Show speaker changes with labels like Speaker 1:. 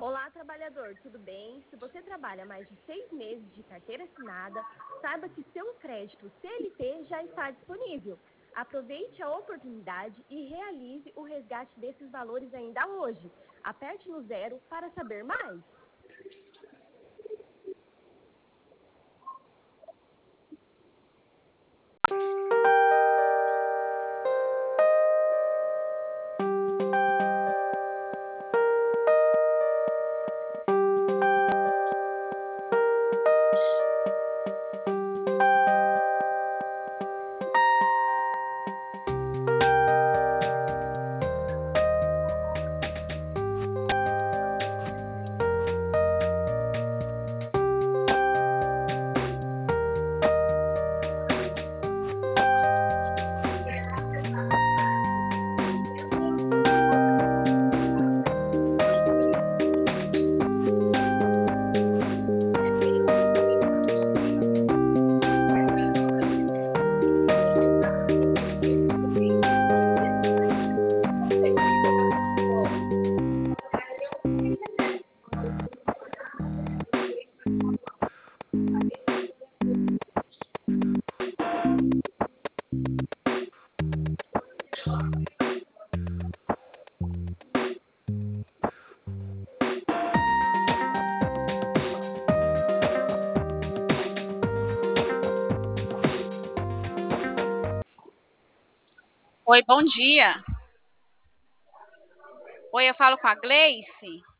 Speaker 1: Olá, trabalhador, tudo bem? Se você trabalha mais de 6 meses de carteira assinada, saiba que seu crédito CLT já está disponível. Aproveite a oportunidade e realize o resgate desses valores ainda hoje. Aperte no zero para saber mais.
Speaker 2: Oi, bom dia. Oi, eu falo com a Gleice.